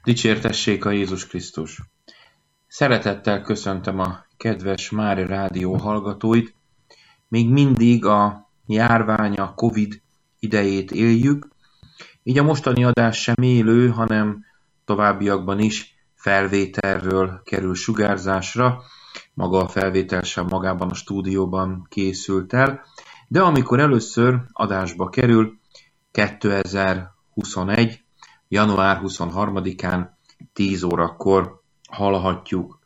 Dicsértessék a Jézus Krisztus! Szeretettel köszöntöm a kedves Mária Rádió hallgatóit. Még mindig a járvány, a Covid idejét éljük, így a mostani adás sem élő, hanem továbbiakban is felvételről kerül sugárzásra. Maga a felvétel sem magában a stúdióban készült el, de amikor először adásba kerül, 2021. január 23-án 10 órakor hallhatjuk.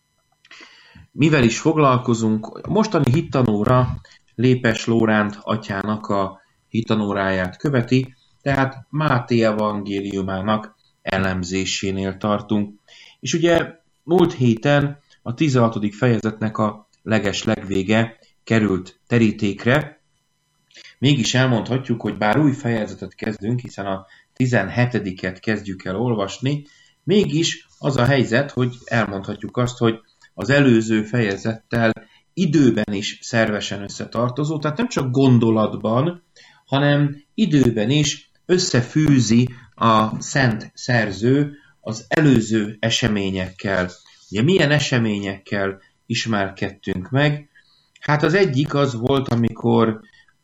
Mivel is foglalkozunk? A mostani hittanóra Lépes Lóránt atyának a hittanóráját követi, tehát Máté evangéliumának elemzésénél tartunk. És ugye múlt héten a 16. fejezetnek a legvége került terítékre, mégis elmondhatjuk, hogy bár új fejezetet kezdünk, hiszen a 17-et kezdjük el olvasni, mégis az a helyzet, hogy elmondhatjuk azt, hogy az előző fejezettel időben is szervesen összetartozó, tehát nem csak gondolatban, hanem időben is összefűzi a szent szerző az előző eseményekkel. Ugye milyen eseményekkel ismerkedtünk meg? Hát az egyik az volt, amikor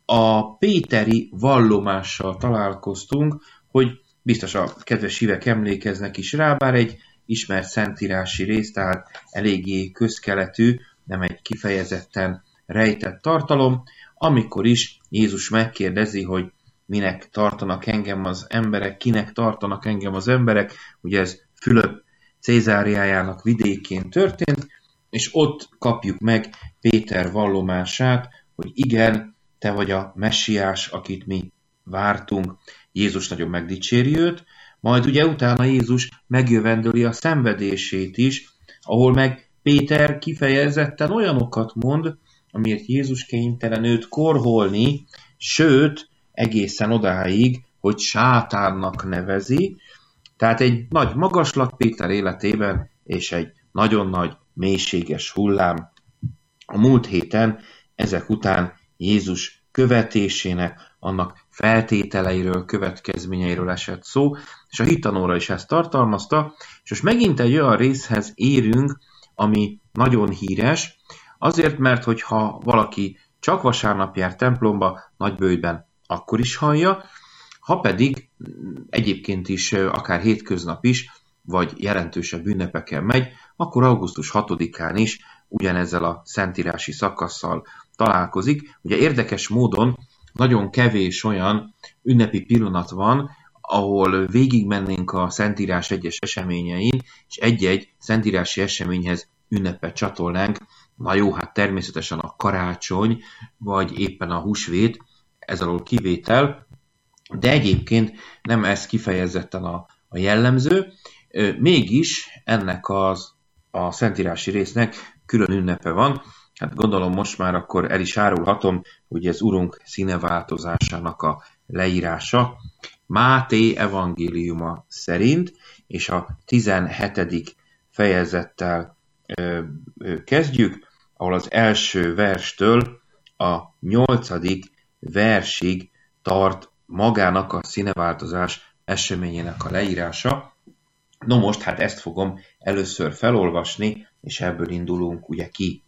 a péteri vallomással találkoztunk, hogy biztos a kedves hívek emlékeznek is rá, bár egy ismert szentírási rész, tehát eléggé közkeletű, nem egy kifejezetten rejtett tartalom, amikor is Jézus megkérdezi, hogy minek tartanak engem az emberek, kinek tartanak engem az emberek, ugye ez Fülöp Cézáriájának vidékén történt, és ott kapjuk meg Péter vallomását, hogy igen, te vagy a messiás, akit mi vártunk. Jézus nagyon megdicséri őt, majd ugye utána Jézus megjövendöli a szenvedését is, ahol meg Péter kifejezetten olyanokat mond, amiért Jézus kénytelen őt korholni, sőt, egészen odáig, hogy sátánnak nevezi. Tehát egy nagy magaslat Péter életében, és egy nagyon nagy mélységes hullám. A múlt héten ezek után Jézus követésének, annak feltételeiről, következményeiről esett szó, és a hittanóra is ezt tartalmazta, és most megint egy olyan részhez érünk, ami nagyon híres, azért, mert hogyha valaki csak vasárnap jár templomba, Nagyböjtben, akkor is hallja, ha pedig egyébként is akár hétköznap is, vagy jelentősebb ünnepeken megy, akkor augusztus 6-án is ugyanezzel a szentírási szakasszal találkozik. Ugye érdekes módon nagyon kevés olyan ünnepi pillanat van, ahol végigmennénk a Szentírás egyes eseményein, és egy-egy szentírási eseményhez ünnepet csatolnánk. Na jó, hát természetesen a karácsony, vagy éppen a húsvét, ez alól kivétel, de egyébként nem ez kifejezetten a jellemző, mégis ennek a szentírási résznek külön ünnepe van. Hát gondolom most már akkor el is árulhatom, hogy ez Urunk színeváltozásának a leírása. Máté evangéliuma szerint, és a 17. fejezettel kezdjük, ahol az első verstől a 8. versig tart magának a színeváltozás eseményének a leírása. No most, hát ezt fogom először felolvasni, és ebből indulunk ugye ki.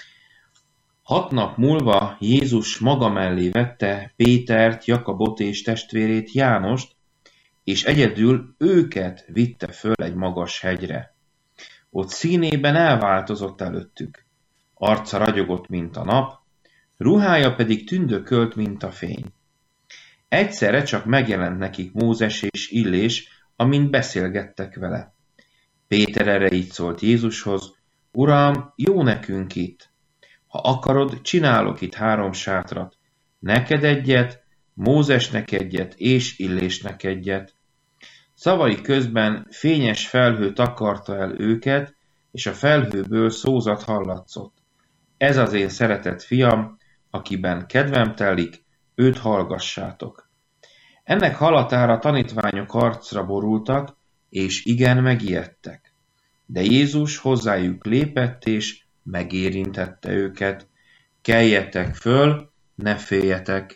6 nap múlva Jézus maga mellé vette Pétert, Jakabot és testvérét Jánost, és egyedül őket vitte föl egy magas hegyre. Ott színében elváltozott előttük. Arca ragyogott, mint a nap, ruhája pedig tündökölt, mint a fény. Egyszerre csak megjelent nekik Mózes és Illés, amint beszélgettek vele. Péter erre így szólt Jézushoz: Uram, jó nekünk itt. Ha akarod, csinálok itt 3 sátrat. Neked egyet, Mózesnek egyet, és Illésnek egyet. Szavai közben fényes felhő takarta el őket, és a felhőből szózat hallatszott. Ez az én szeretett fiam, akiben kedvem telik, őt hallgassátok. Ennek hallatára tanítványok arcra borultak, és igen megijedtek. De Jézus hozzájuk lépett, és megérintette őket. Keljetek föl, ne féljetek.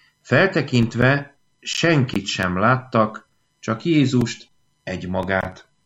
Feltekintve senkit sem láttak, csak Jézust egymagát.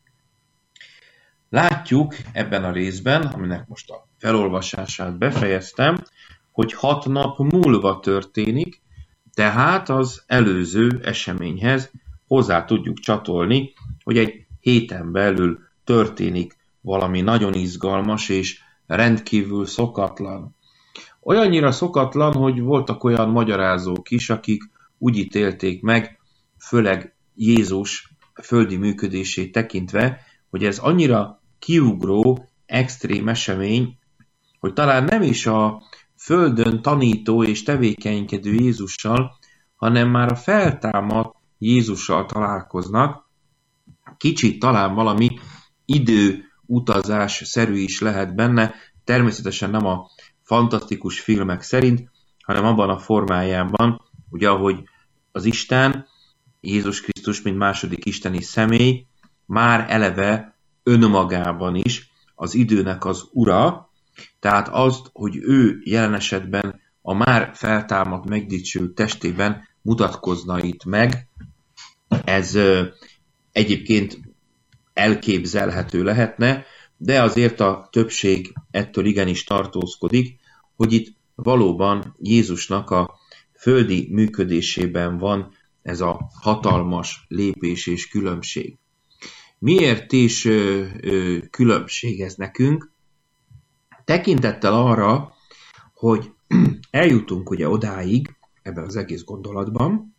Látjuk ebben a részben, aminek most a felolvasását befejeztem, hogy 6 nap múlva történik, tehát az előző eseményhez hozzá tudjuk csatolni, hogy egy héten belül történik valami nagyon izgalmas és rendkívül szokatlan. Olyannyira szokatlan, hogy voltak olyan magyarázók is, akik úgy ítélték meg, főleg Jézus földi működését tekintve, hogy ez annyira kiugró, extrém esemény, hogy talán nem is a földön tanító és tevékenykedő Jézussal, hanem már a feltámadt Jézussal találkoznak. Kicsit talán valami időutazás-szerű is lehet benne, természetesen nem a fantasztikus filmek szerint, hanem abban a formájában, ugye ahogy az Isten, Jézus Krisztus, mint második isteni személy, már eleve önmagában is az időnek az ura, tehát azt, hogy ő jelen esetben a már feltámadt, megdicsült testében mutatkozna itt meg, ez egyébként elképzelhető lehetne, de azért a többség ettől igenis tartózkodik, hogy itt valóban Jézusnak a földi működésében van ez a hatalmas lépés és különbség. Miért is különbség ez nekünk? Tekintettel arra, hogy eljutunk ugye odáig ebben az egész gondolatban,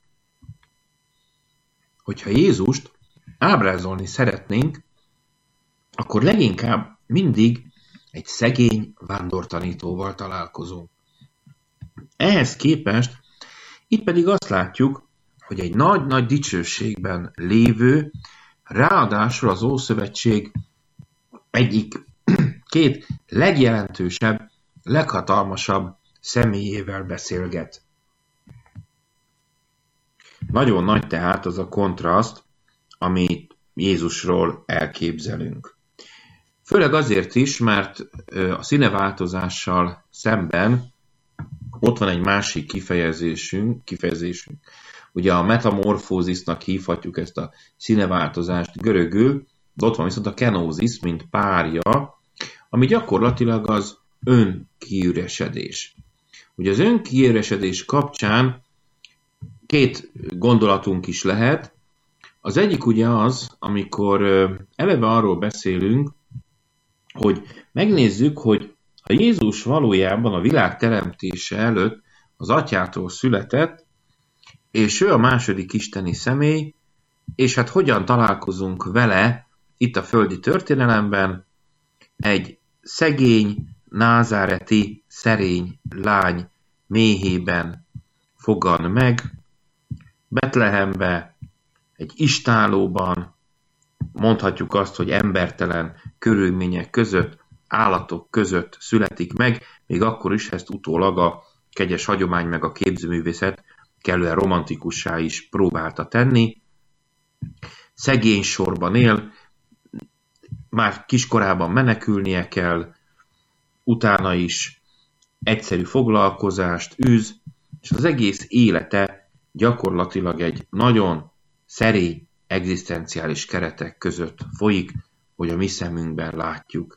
hogyha Jézust ábrázolni szeretnénk, akkor leginkább mindig egy szegény vándortanítóval találkozunk. Ehhez képest itt pedig azt látjuk, hogy egy nagy-nagy dicsőségben lévő, ráadásul az Ószövetség egyik két legjelentősebb, leghatalmasabb személyével beszélget. Nagyon nagy tehát az a kontraszt, amit Jézusról elképzelünk. Főleg azért is, mert a színeváltozással szemben ott van egy másik kifejezésünk, ugye a metamorfózisnak hívhatjuk ezt a színeváltozást görögül, de ott van viszont a kenózis, mint párja, ami gyakorlatilag az önkiüresedés. Ugye az önkiüresedés kapcsán két gondolatunk is lehet. Az egyik ugye az, amikor eleve arról beszélünk, hogy megnézzük, hogy ha Jézus valójában a világ teremtése előtt az atyától született, és ő a második isteni személy, és hát hogyan találkozunk vele itt a földi történelemben, egy szegény, názáreti, szerény lány méhében fogan meg, Betlehembe, egy istállóban, mondhatjuk azt, hogy embertelen körülmények között, állatok között születik meg, még akkor is ezt utólag a kegyes hagyomány meg a képzőművészet kellően romantikussá is próbálta tenni. Szegény sorban él, már kiskorában menekülnie kell, utána is egyszerű foglalkozást űz, és az egész élete gyakorlatilag egy nagyon szerény egzisztenciális keretek között folyik, hogy a mi szemünkben látjuk.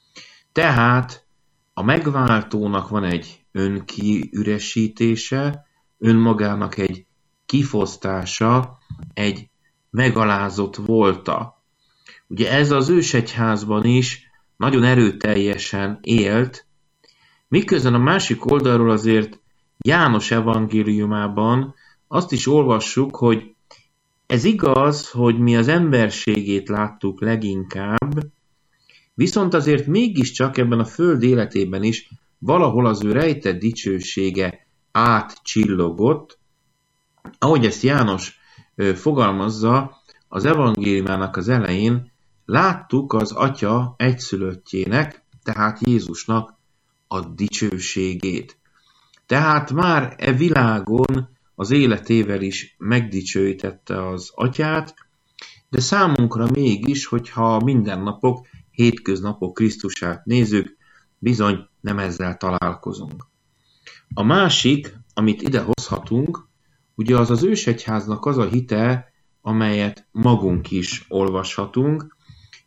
Tehát a megváltónak van egy önkiüresítése, önmagának egy kifosztása, egy megalázott volta. Ugye ez az ősegyházban is nagyon erőteljesen élt, miközben a másik oldalról azért János evangéliumában azt is olvassuk, hogy ez igaz, hogy mi az emberségét láttuk leginkább, viszont azért mégiscsak ebben a föld életében is valahol az ő rejtett dicsősége átcsillogott. Ahogy ezt János fogalmazza, az evangéliumának az elején láttuk az Atya egyszülöttjének, tehát Jézusnak a dicsőségét. Tehát már e világon az életével is megdicsőítette az Atyát, de számunkra mégis, hogyha a mindennapok, hétköznapok Krisztusát nézzük, bizony nem ezzel találkozunk. A másik, amit ide hozhatunk, ugye az az ősegyháznak az a hite, amelyet magunk is olvashatunk,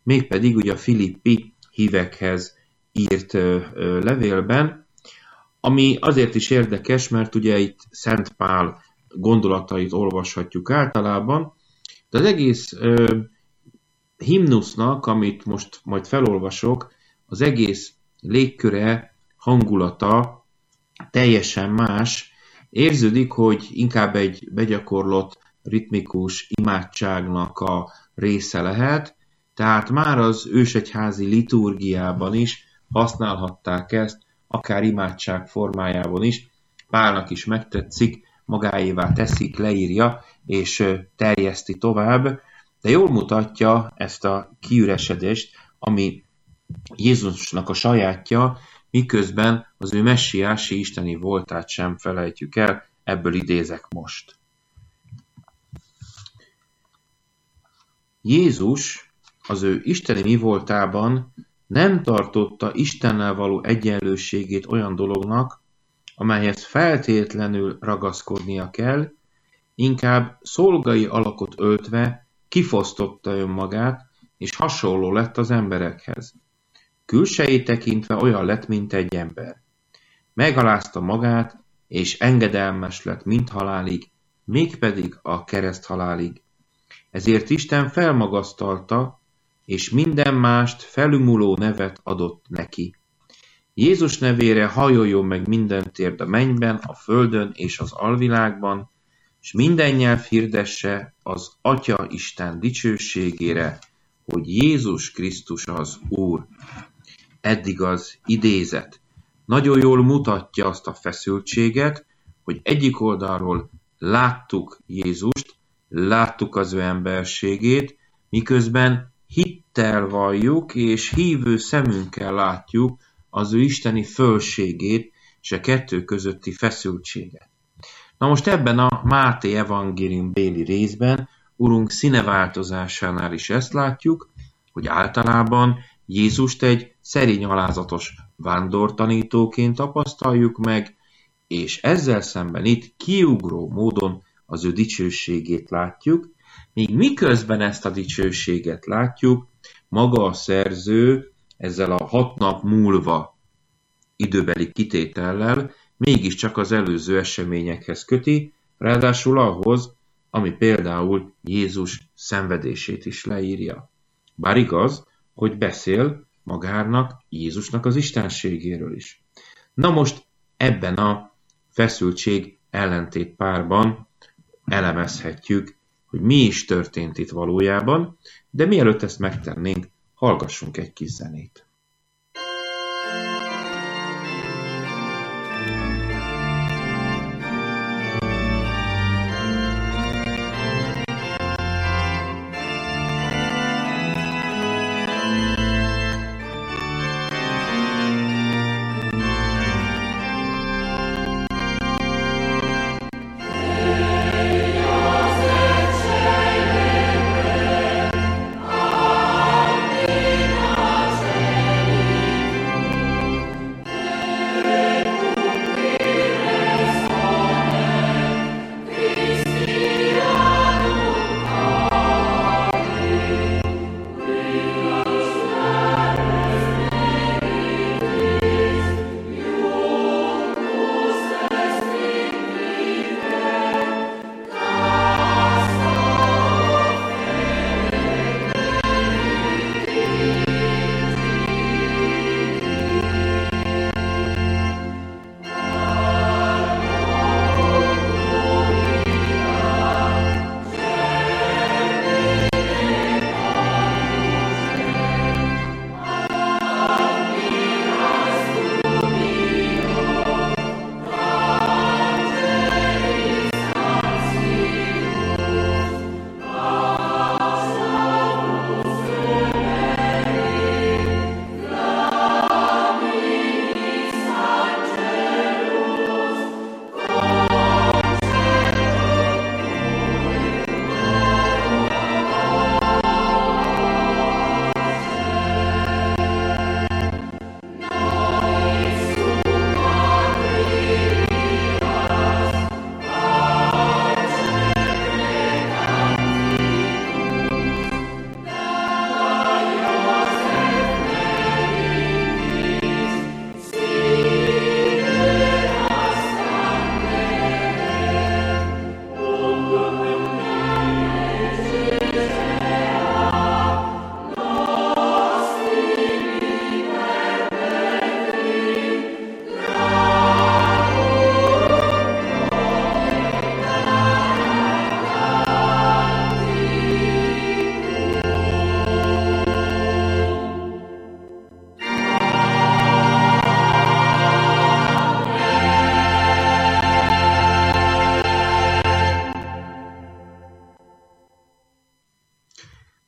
mégpedig ugye a filippi hívekhez írt levélben, ami azért is érdekes, mert ugye itt Szent Pál gondolatait olvashatjuk általában, de az egész himnusznak, amit most majd felolvasok, az egész légköre, hangulata teljesen más. Érződik, hogy inkább egy begyakorlott, ritmikus imádságnak a része lehet, tehát már az ősegyházi liturgiában is használhatták ezt, akár imádság formájában is. Pálnak is megtetszik, magáévá teszik, leírja, és terjeszti tovább, de jól mutatja ezt a kiüresedést, ami Jézusnak a sajátja, miközben az ő messiási isteni voltát sem felejtjük el, ebből idézek most. Jézus az ő isteni mi voltában nem tartotta Istennel való egyenlőségét olyan dolognak, amelyhez feltétlenül ragaszkodnia kell, inkább szolgai alakot öltve kifosztotta önmagát, és hasonló lett az emberekhez. Külsejét tekintve olyan lett, mint egy ember. Megalázta magát, és engedelmes lett mindhalálig, mégpedig a kereszthalálig. Ezért Isten felmagasztalta, és minden mást felülmúló nevet adott neki. Jézus nevére hajoljon meg minden térd a mennyben, a földön és az alvilágban, és minden nyelv hirdesse az Atya Isten dicsőségére, hogy Jézus Krisztus az Úr. Eddig az idézet. Nagyon jól mutatja azt a feszültséget, hogy egyik oldalról láttuk Jézust, láttuk az ő emberségét, miközben hittel valljuk és hívő szemünkkel látjuk az ő isteni fölségét és a kettő közötti feszültséget. Na most ebben a Máté evangélium béli részben Urunk színeváltozásánál is ezt látjuk, hogy általában Jézust egy szerény alázatos vándortanítóként tapasztaljuk meg, és ezzel szemben itt kiugró módon az ő dicsőségét látjuk, míg miközben ezt a dicsőséget látjuk, maga a szerző ezzel a 6 nap múlva időbeli kitétellel mégiscsak az előző eseményekhez köti, ráadásul ahhoz, ami például Jézus szenvedését is leírja. Bár igaz, hogy beszél magának, Jézusnak az istenségéről is. Na most ebben a feszültség ellentét párban elemezhetjük, hogy mi is történt itt valójában, de mielőtt ezt megtennénk, hallgassunk egy kis zenét.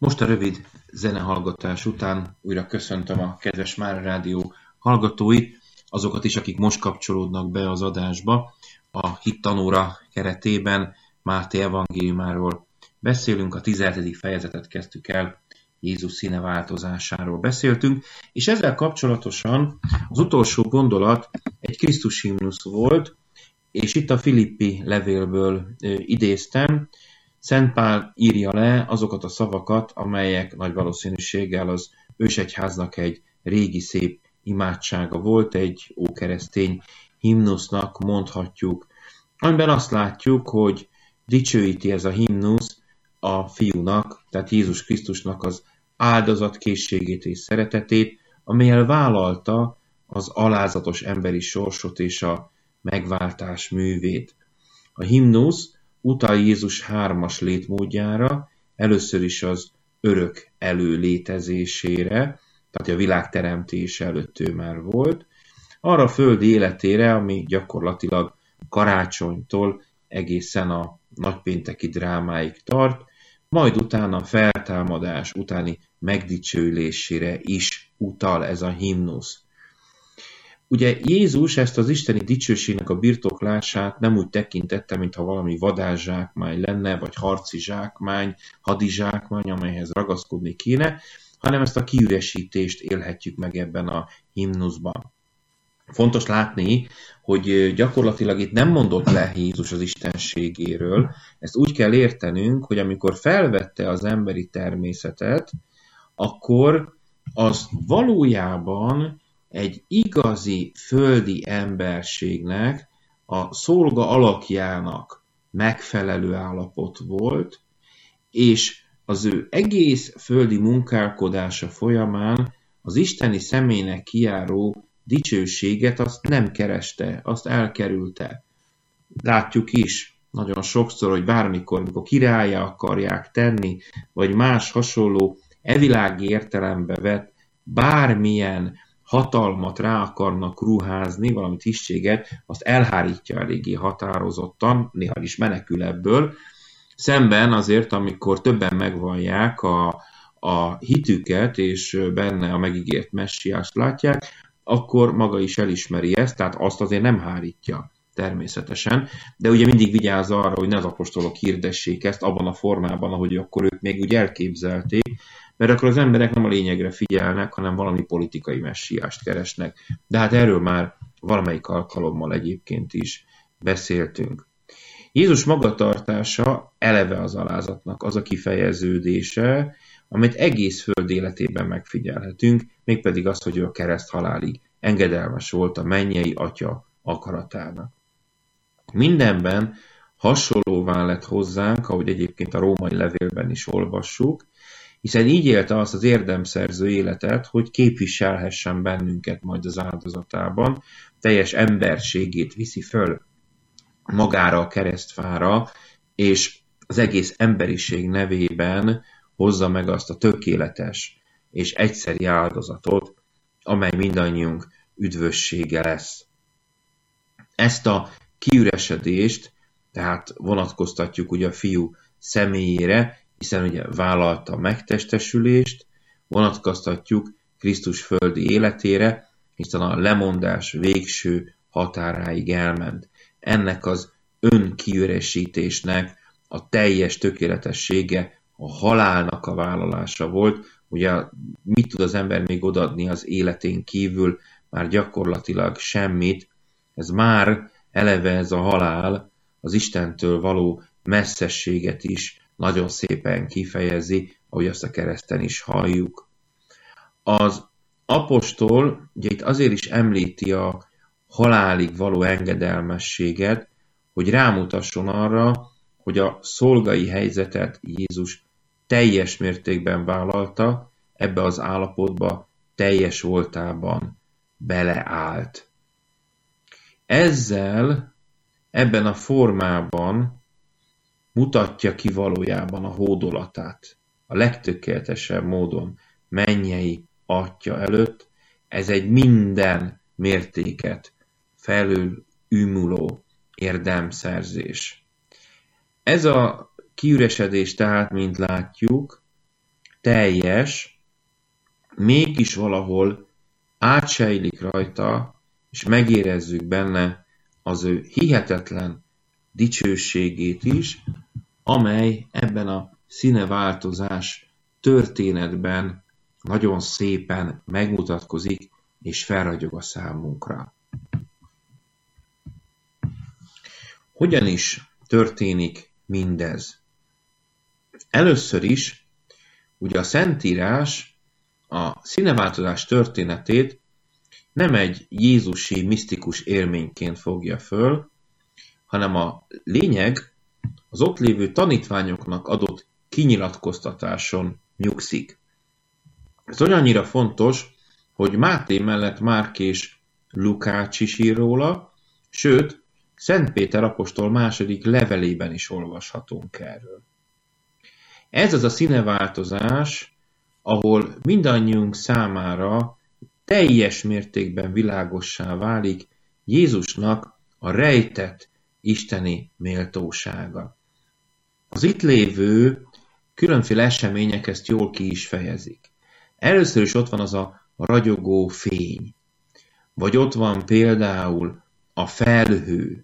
Most a rövid zenehallgatás után újra köszöntöm a kedves Mára Rádió hallgatóit, azokat is, akik most kapcsolódnak be az adásba. A hittanóra keretében Máté evangéliumáról beszélünk, a 17. fejezetet kezdtük el, Jézus színe változásáról beszéltünk, és ezzel kapcsolatosan az utolsó gondolat egy Krisztus himnusz volt, és itt a Filippi levélből idéztem. Szent Pál írja le azokat a szavakat, amelyek nagy valószínűséggel az ősegyháznak egy régi szép imádsága volt, egy ókeresztény himnusznak mondhatjuk, amiben azt látjuk, hogy dicsőíti ez a himnusz a fiúnak, tehát Jézus Krisztusnak az áldozatkészségét és szeretetét, amellyel vállalta az alázatos emberi sorsot és a megváltás művét. A himnusz utal Jézus 3-as létmódjára, először is az örök előlétezésére, tehát a világ teremtése előtt ő már volt, arra a földi életére, ami gyakorlatilag karácsonytól egészen a nagypénteki drámáig tart, majd utána a feltámadás utáni megdicsőülésére is utal ez a himnusz. Ugye Jézus ezt az isteni dicsőségnek a birtoklását nem úgy tekintette, mintha valami vadászsákmány lenne, vagy harci zsákmány, hadizsákmány, amelyhez ragaszkodni kéne, hanem ezt a kiüresítést élhetjük meg ebben a himnuszban. Fontos látni, hogy gyakorlatilag itt nem mondott le Jézus az istenségéről. Ezt úgy kell értenünk, hogy amikor felvette az emberi természetet, akkor az valójában egy igazi földi emberségnek, a szolga alakjának megfelelő állapot volt, és az ő egész földi munkálkodása folyamán az isteni személynek kijáró dicsőséget azt nem kereste, azt elkerülte. Látjuk is nagyon sokszor, hogy bármikor, amikor királlyá akarják tenni, vagy más hasonló evilági értelembe vett bármilyen hatalmat rá akarnak ruházni, valami tisztséget, azt elhárítja eléggé határozottan, néha is menekül ebből. Szemben azért, amikor többen megvallják a hitüket, és benne a megígért messiást látják, akkor maga is elismeri ezt, tehát azt azért nem hárítja természetesen, de ugye mindig vigyáz arra, hogy ne az apostolok hirdessék ezt abban a formában, ahogy akkor ők még úgy elképzelték, mert akkor az emberek nem a lényegre figyelnek, hanem valami politikai messiást keresnek. De hát erről már valamelyik alkalommal egyébként is beszéltünk. Jézus magatartása eleve az alázatnak az a kifejeződése, amit egész föld életében megfigyelhetünk, mégpedig az, hogy ő a kereszt halálig engedelmes volt a mennyei Atya akaratának. Mindenben hasonlóvá lett hozzánk, ahogy egyébként a római levélben is olvassuk, hiszen így élte azt az érdemszerző életet, hogy képviselhessen bennünket majd az áldozatában, teljes emberségét viszi föl magára a keresztfára, és az egész emberiség nevében hozza meg azt a tökéletes és egyszeri áldozatot, amely mindannyiunk üdvössége lesz. Ezt a kiüresedést tehát vonatkoztatjuk ugye a fiú személyére, hiszen ugye vállalta a megtestesülést, vonatkoztatjuk Krisztus földi életére, hiszen a lemondás végső határáig elment. Ennek az önkiüresítésnek a teljes tökéletessége a halálnak a vállalása volt. Ugye mit tud az ember még odaadni az életén kívül? Már gyakorlatilag semmit. Ez már eleve ez a halál az Istentől való messzességet is nagyon szépen kifejezi, ahogy azt a kereszten is halljuk. Az apostol ugye itt azért is említi a halálig való engedelmességet, hogy rámutasson arra, hogy a szolgai helyzetet Jézus teljes mértékben vállalta, ebbe az állapotba teljes voltában beleállt. Ezzel, ebben a formában mutatja ki valójában a hódolatát. A legtökéletesebb módon mennyei Atya előtt, ez egy minden mértéket felül ümuló érdemszerzés. Ez a kiüresedés tehát, mint látjuk, teljes, mégis valahol átsejlik rajta, és megérezzük benne az ő hihetetlen dicsőségét is, amely ebben a színeváltozás történetben nagyon szépen megmutatkozik és felragyog a számunkra. Hogyan is történik mindez? Először is, ugye a Szentírás a színeváltozás történetét nem egy jézusi misztikus élményként fogja föl, hanem a lényeg az ott lévő tanítványoknak adott kinyilatkoztatáson nyugszik. Ez olyannyira fontos, hogy Máté mellett Márk és Lukács is ír róla, sőt, Szent Péter apostol második levelében is olvashatunk erről. Ez az a színeváltozás, ahol mindannyiunk számára teljes mértékben világossá válik Jézusnak a rejtett isteni méltósága. Az itt lévő különféle események ezt jól ki is fejezik. Először is ott van az a ragyogó fény, vagy ott van például a felhő.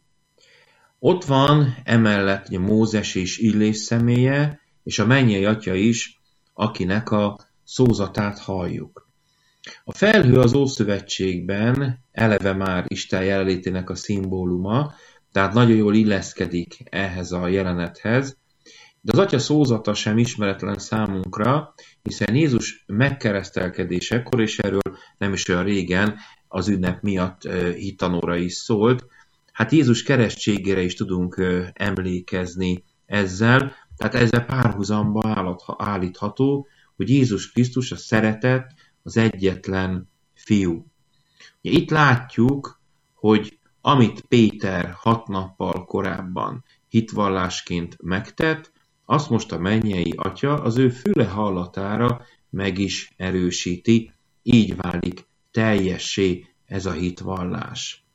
Ott van emellett ugye Mózes és Illés személye, és a mennyei Atya is, akinek a szózatát halljuk. A felhő az Ószövetségben eleve már Isten jelenlétének a szimbóluma, tehát nagyon jól illeszkedik ehhez a jelenethez, de az Atya szózata sem ismeretlen számunkra, hiszen Jézus megkeresztelkedésekor, és erről nem is olyan régen az ünnep miatt hittanóra is szólt, hát Jézus keresztségére is tudunk emlékezni ezzel, tehát ezzel párhuzamba állítható, hogy Jézus Krisztus a szeretett, az egyetlen fiú. Itt látjuk, hogy amit Péter 6 nappal korábban hitvallásként megtett, azt most a mennyei Atya az ő füle hallatára meg is erősíti, így válik teljessé ez a hitvallás.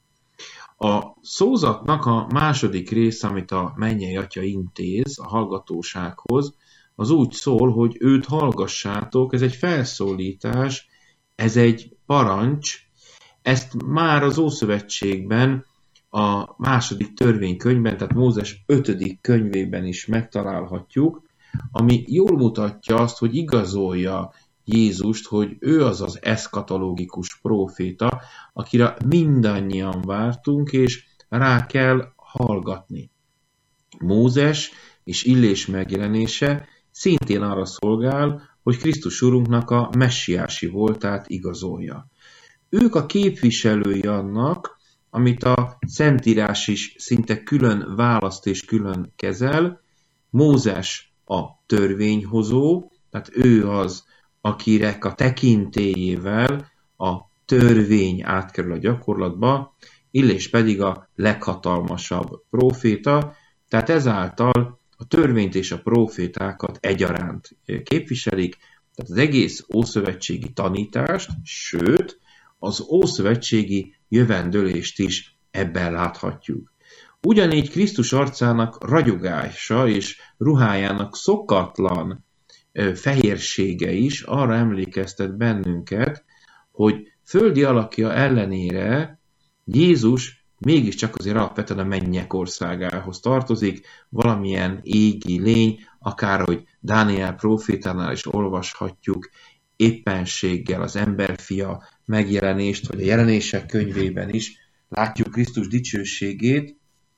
A szózatnak a második része, amit a mennyei Atya intéz a hallgatósághoz, az úgy szól, hogy őt hallgassátok, ez egy felszólítás, ez egy parancs, ezt már az Ószövetségben, a második törvénykönyvben, tehát Mózes 5. könyvében is megtalálhatjuk, ami jól mutatja azt, hogy igazolja Jézust, hogy ő az az eszkatológikus próféta, akire mindannyian vártunk, és rá kell hallgatni. Mózes és Illés megjelenése szintén arra szolgál, hogy Krisztus Urunknak a messiási voltát igazolja. Ők a képviselői annak, amit a Szentírás is szinte külön választ és külön kezel. Mózes a törvényhozó, tehát ő az, akinek a tekintélyével a törvény átkerül a gyakorlatba, Illés pedig a leghatalmasabb próféta, tehát ezáltal a törvényt és a prófétákat egyaránt képviselik, tehát az egész ószövetségi tanítást, sőt, az ószövetségi jövendőlést is ebben láthatjuk. Ugyanígy Krisztus arcának ragyogása és ruhájának szokatlan fehérsége is arra emlékeztet bennünket, hogy földi alakja ellenére Jézus mégiscsak azért alapvetően a mennyek országához tartozik, valamilyen égi lény, akárhogy Dániel prófétánál is olvashatjuk, éppenséggel az emberfia megjelenést, vagy a jelenések könyvében is látjuk Krisztus dicsőségét.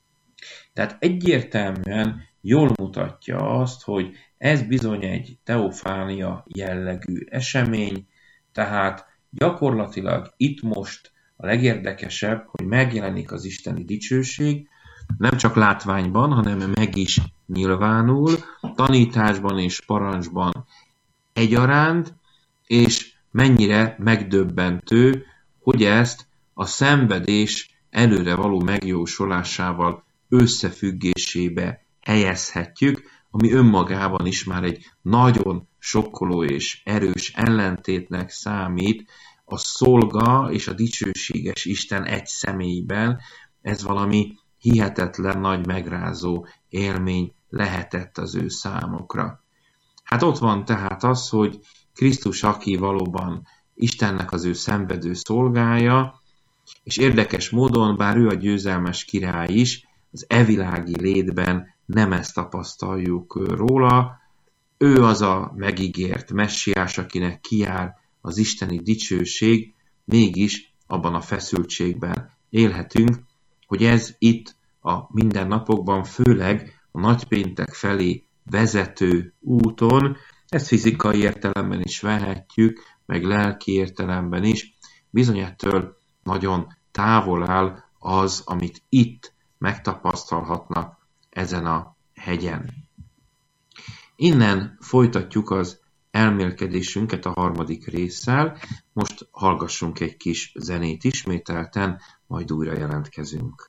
Tehát egyértelműen jól mutatja azt, hogy ez bizony egy teofánia jellegű esemény, tehát gyakorlatilag itt most a legérdekesebb, hogy megjelenik az isteni dicsőség, nem csak látványban, hanem meg is nyilvánul, tanításban és parancsban egyaránt, és mennyire megdöbbentő, hogy ezt a szenvedés előre való megjósolásával összefüggésébe helyezhetjük, ami önmagában is már egy nagyon sokkoló és erős ellentétnek számít a szolga és a dicsőséges Isten egy személyben. Ez valami hihetetlen nagy megrázó élmény lehetett az ő számokra. Hát ott van tehát az, hogy Krisztus, aki valóban Istennek az ő szenvedő szolgája, és érdekes módon, bár ő a győzelmes király is, az evilági létben nem ezt tapasztaljuk róla. Ő az a megígért messiás, akinek kijár az isteni dicsőség, mégis abban a feszültségben élhetünk, hogy ez itt a mindennapokban, főleg a nagypéntek felé vezető úton, ezt fizikai értelemben is vehetjük, meg lelki értelemben is, bizony ettől nagyon távol áll az, amit itt megtapasztalhatnak ezen a hegyen. Innen folytatjuk az elmélkedésünket a harmadik résszel, most hallgassunk egy kis zenét ismételten, majd újra jelentkezünk.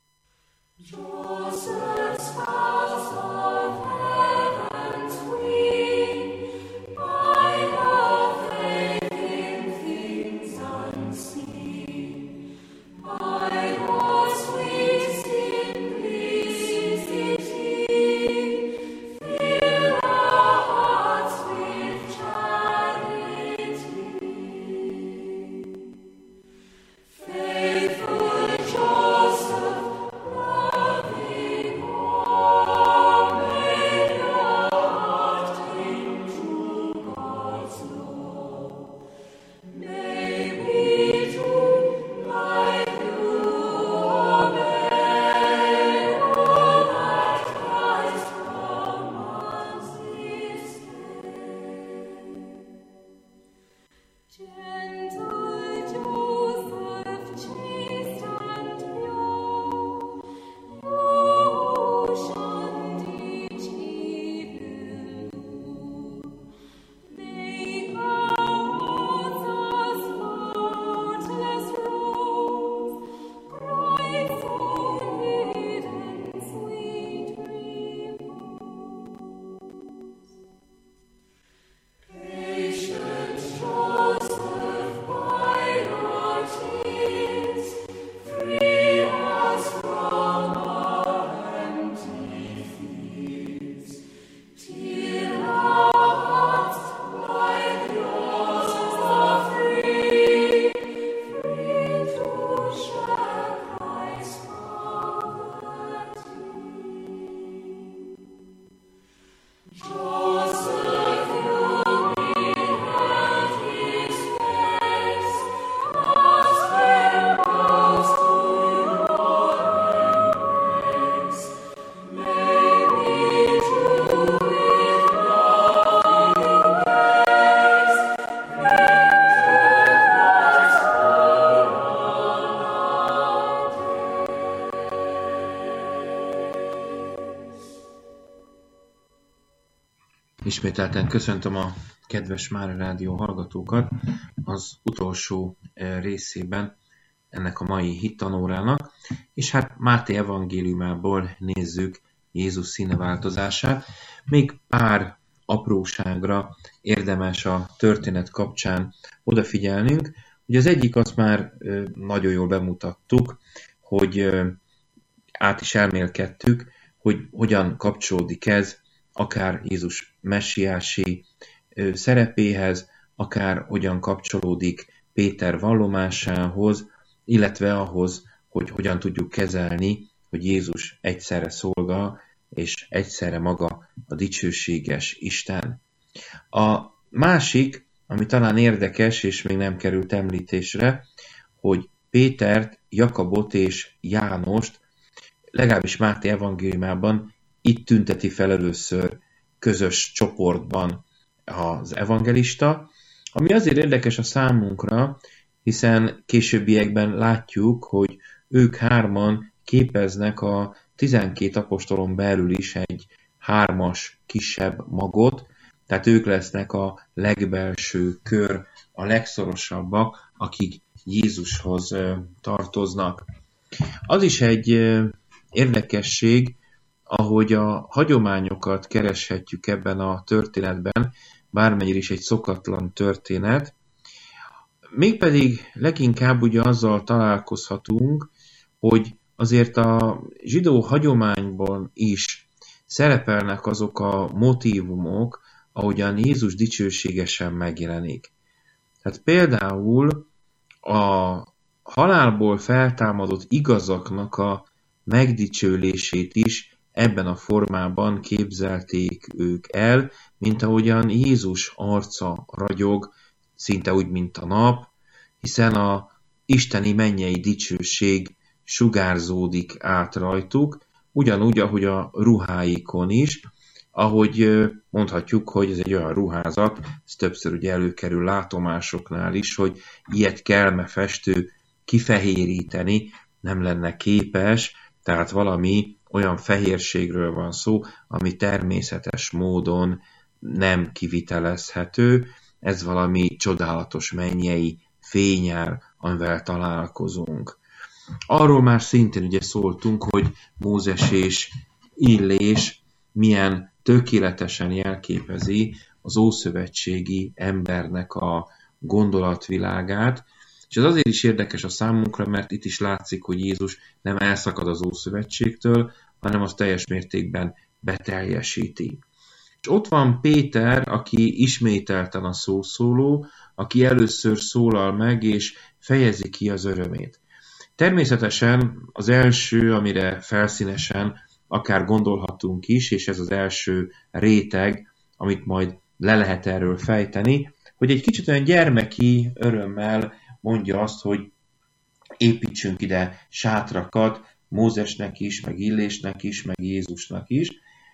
Ismételten köszöntöm a kedves Mária Rádió hallgatókat az utolsó részében ennek a mai hittanórának, és hát Máté evangéliumából nézzük Jézus színeváltozását. Még pár apróságra érdemes a történet kapcsán odafigyelnünk. Ugye az egyik, azt már nagyon jól bemutattuk, hogy át is elmélkedtük, hogy hogyan kapcsolódik ez akár Jézus messiási szerepéhez, akár hogyan kapcsolódik Péter vallomásához, illetve ahhoz, hogy hogyan tudjuk kezelni, hogy Jézus egyszerre szolga, és egyszerre maga a dicsőséges Isten. A másik, ami talán érdekes, és még nem került említésre, hogy Pétert, Jakabot és Jánost, legalábbis Máté evangéliumában itt tünteti fel először közös csoportban az evangelista, ami azért érdekes a számunkra, hiszen későbbiekben látjuk, hogy ők hárman képeznek a 12 apostolon belül is egy hármas kisebb magot, tehát ők lesznek a legbelső kör, a legszorosabbak, akik Jézushoz tartoznak. Az is egy érdekesség, ahogy a hagyományokat kereshetjük ebben a történetben, bármennyire is egy szokatlan történet, mégpedig leginkább ugye azzal találkozhatunk, hogy azért a zsidó hagyományban is szerepelnek azok a motívumok, ahogyan Jézus dicsőségesen megjelenik. Tehát például a halálból feltámadott igazaknak a megdicsőlését is ebben a formában képzelték ők el, mint ahogyan Jézus arca ragyog, szinte úgy, mint a nap, hiszen a isteni mennyei dicsőség sugárzódik át rajtuk, ugyanúgy, ahogy a ruháikon is, ahogy mondhatjuk, hogy ez egy olyan ruházat, ez többször ugye előkerül látomásoknál is, hogy ilyet kelmefestő kifehéríteni nem lenne képes, tehát valami olyan fehérségről van szó, ami természetes módon nem kivitelezhető, ez valami csodálatos mennyei fényár, amivel találkozunk. Arról már szintén ugye szóltunk, hogy Mózes és Illés milyen tökéletesen jelképezi az ószövetségi embernek a gondolatvilágát, és ez azért is érdekes a számunkra, mert itt is látszik, hogy Jézus nem elszakad az Ószövetségtől, hanem azt teljes mértékben beteljesíti. És ott van Péter, aki ismételten a szószóló, aki először szólal meg, és fejezi ki az örömét. Természetesen az első, amire felszínesen akár gondolhatunk is, és ez az első réteg, amit majd le lehet erről fejteni, hogy egy kicsit olyan gyermeki örömmel mondja azt, hogy építsünk ide sátrakat, Mózesnek is, meg Illésnek is, meg Jézusnak is,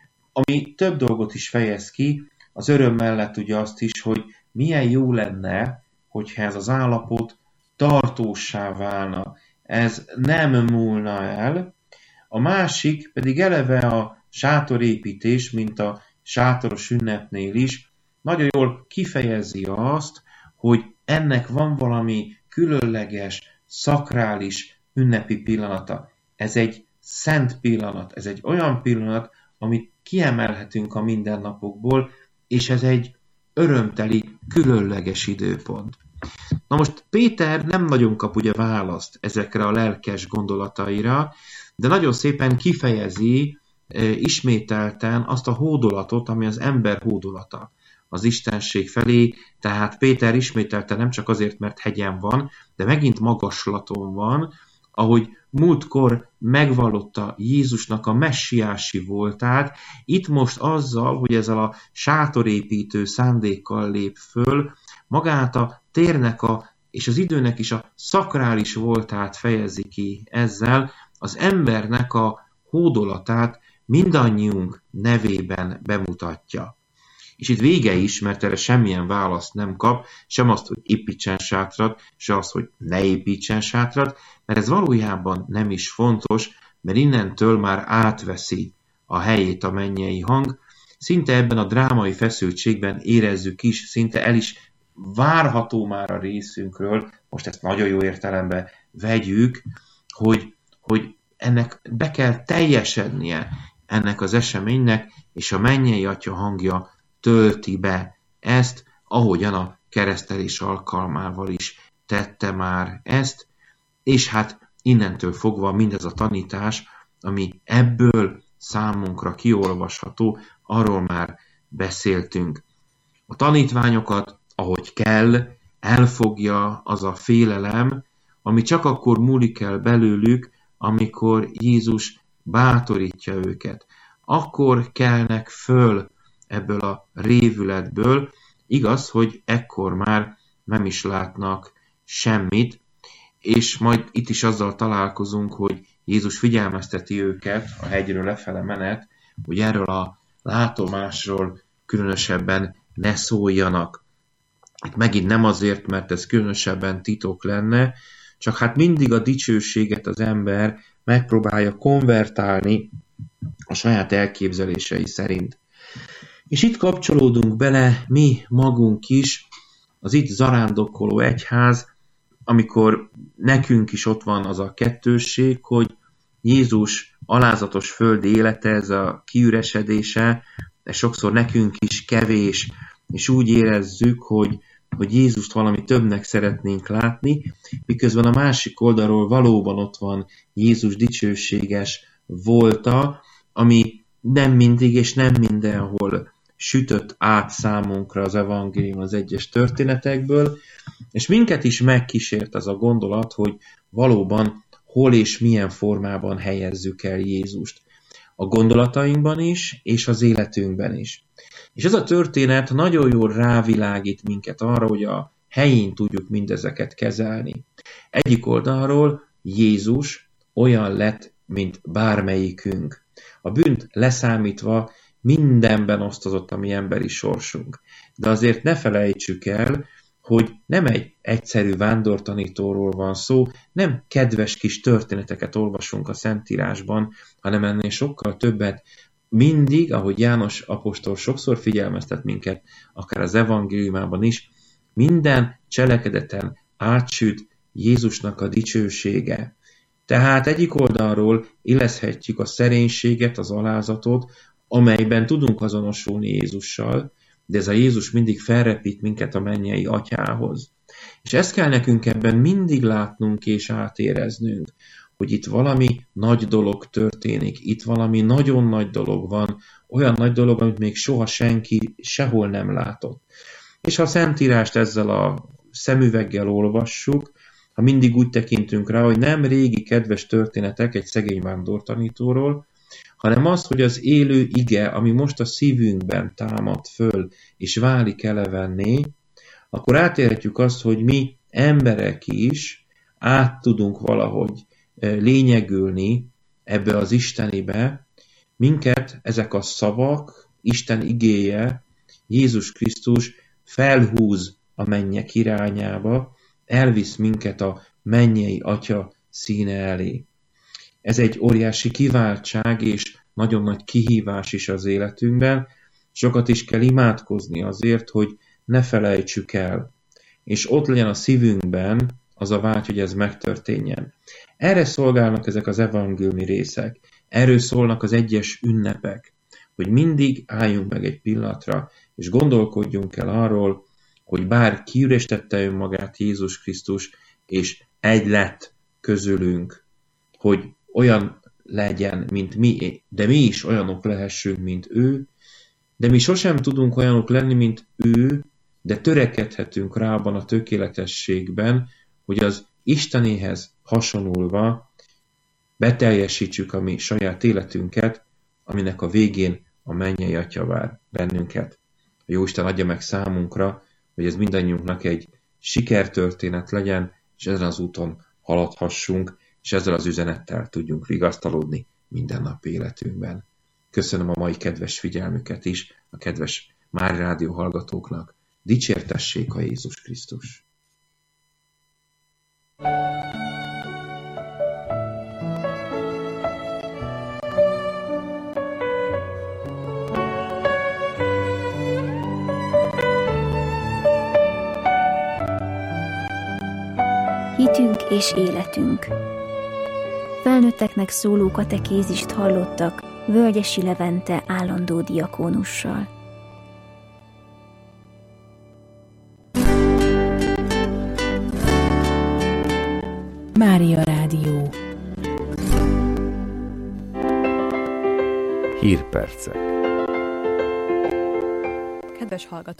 ami több dolgot is fejez ki, az öröm mellett ugye azt is, hogy milyen jó lenne, hogyha ez az állapot tartóssá válna, ez nem múlna el. A másik pedig eleve a sátorépítés, mint a sátoros ünnepnél is, nagyon jól kifejezi azt, hogy ennek van valami különleges, szakrális ünnepi pillanata. Ez egy szent pillanat, ez egy olyan pillanat, amit kiemelhetünk a mindennapokból, és ez egy örömteli, különleges időpont. Na most Péter nem nagyon kap ugye választ ezekre a lelkes gondolataira, de nagyon szépen kifejezi ismételten azt a hódolatot, ami az ember hódolata az Istenség felé, tehát Péter ismételten nem csak azért, mert hegyen van, de megint magaslaton van, ahogy múltkor megvallotta Jézusnak a messiási voltát, itt most azzal, hogy ezzel a sátorépítő szándékkal lép föl, magát a térnek és az időnek is a szakrális voltát fejezi ki ezzel, az embernek a hódolatát mindannyiunk nevében bemutatja. És itt vége is, mert erre semmilyen választ nem kap, sem azt, hogy építsen sátrat, se azt, hogy ne építsen sátrat, mert ez valójában nem is fontos, mert innentől már átveszi a helyét a mennyei hang. Szinte ebben a drámai feszültségben érezzük is, szinte el is várható már a részünkről, most ezt nagyon jó értelemben vegyük, hogy ennek be kell teljesednie ennek az eseménynek, és a mennyei Atya hangja tölti be ezt, ahogyan a keresztelés alkalmával is tette már ezt, és hát innentől fogva mindez a tanítás, ami ebből számunkra kiolvasható, arról már beszéltünk. A tanítványokat, ahogy kell, elfogja az a félelem, ami csak akkor múlik el belőlük, amikor Jézus bátorítja őket. Akkor kelnek föl ebből a révületből, igaz, hogy ekkor már nem is látnak semmit, és majd itt is azzal találkozunk, hogy Jézus figyelmezteti őket a hegyről lefele menet, hogy erről a látomásról különösebben ne szóljanak. Itt megint nem azért, mert ez különösebben titok lenne, csak hát mindig a dicsőséget az ember megpróbálja konvertálni a saját elképzelései szerint. És itt kapcsolódunk bele mi magunk is, az itt zarándokoló egyház, amikor nekünk is ott van az a kettősség, hogy Jézus alázatos földi élete, ez a kiüresedése, de sokszor nekünk is kevés, és úgy érezzük, hogy Jézust valami többnek szeretnénk látni, miközben a másik oldalról valóban ott van Jézus dicsőséges volta, ami nem mindig és nem mindenhol sütött át számunkra az evangélium az egyes történetekből, és minket is megkísért az a gondolat, hogy valóban hol és milyen formában helyezzük el Jézust. A gondolatainkban is, és az életünkben is. És ez a történet nagyon jól rávilágít minket arra, hogy a helyén tudjuk mindezeket kezelni. Egyik oldalról Jézus olyan lett, mint bármelyikünk. A bűnt leszámítva mindenben osztozott a mi emberi sorsunk. De azért ne felejtsük el, hogy nem egy egyszerű vándortanítóról van szó, nem kedves kis történeteket olvasunk a Szentírásban, hanem ennél sokkal többet. Mindig, ahogy János apostol sokszor figyelmeztet minket, akár az evangéliumában is, minden cselekedeten átsüt Jézusnak a dicsősége. Tehát egyik oldalról élvezhetjük a szerénységet, az alázatot, amelyben tudunk azonosulni Jézussal, de ez a Jézus mindig felrepít minket a mennyei atyához. És ezt kell nekünk ebben mindig látnunk és átéreznünk, hogy itt valami nagy dolog történik, itt valami nagyon nagy dolog van, olyan nagy dolog, amit még soha senki sehol nem látott. És ha a Szentírást ezzel a szemüveggel olvassuk, ha mindig úgy tekintünk rá, hogy nem régi kedves történetek egy szegény vándortanítóról, hanem az, hogy az élő ige, ami most a szívünkben támad föl, és válik elevenné, akkor átélhetjük azt, hogy mi emberek is át tudunk valahogy lényegülni ebbe az Istenibe. Minket ezek a szavak, Isten igéje, Jézus Krisztus felhúz a mennyek irányába, elvisz minket a mennyei Atya színe elé. Ez egy óriási kiváltság és nagyon nagy kihívás is az életünkben. Sokat is kell imádkozni azért, hogy ne felejtsük el, és ott legyen a szívünkben az a vágy, hogy ez megtörténjen. Erre szolgálnak ezek az evangéliumi részek, erről szólnak az egyes ünnepek, hogy mindig álljunk meg egy pillanatra, és gondolkodjunk el arról, hogy bár kiürestette önmagát Jézus Krisztus, és egy lett közülünk, hogy olyan legyen, mint mi, de mi is olyanok lehessünk, mint ő, de mi sosem tudunk olyanok lenni, mint ő, de törekedhetünk rá abban a tökéletességben, hogy az Istenéhez hasonulva beteljesítsük a mi saját életünket, aminek a végén a mennyei Atya vár bennünket. A Jóisten adja meg számunkra, hogy ez mindannyiunknak egy sikertörténet legyen, és ezen az úton haladhassunk, és ezzel az üzenettel tudjunk vigasztalódni minden nap életünkben. Köszönöm a mai kedves figyelmüket is a kedves Mária Rádió hallgatóknak. Dicsértessék a Jézus Krisztus! Hitünk és életünk. Felnőtteknek szóló katekézist hallottak Völgyesi Levente állandó diakónussal. Mária Rádió. Hírpercek. Kedves hallgatók!